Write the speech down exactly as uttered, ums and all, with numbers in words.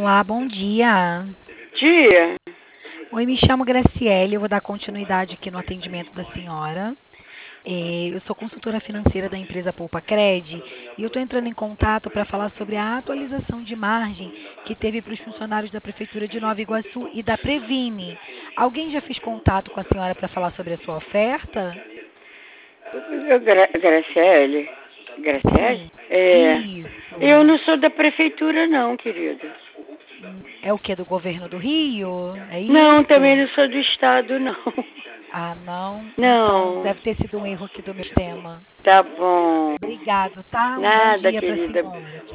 Olá, bom dia. Dia. Oi, me chamo Graciele, eu vou dar continuidade aqui no atendimento da senhora. É, eu sou consultora financeira da empresa Poupa Cred e eu estou entrando em contato para falar sobre a atualização de margem que teve para os funcionários da Prefeitura de Nova Iguaçu e da Previne. Alguém já fez contato com a senhora para falar sobre a sua oferta? Eu, Gra Graciele? Graciele? Sim, É. Eu isso. não sou da prefeitura, não, querido. Hum, É o que? Do governo do Rio? É Não, também isso? não sou do estado, não. Ah, não? Então Não. deve ter sido um erro aqui do meu sistema. Tá bom. Obrigado, tá? Um bom Nada, dia para a querida. senhora.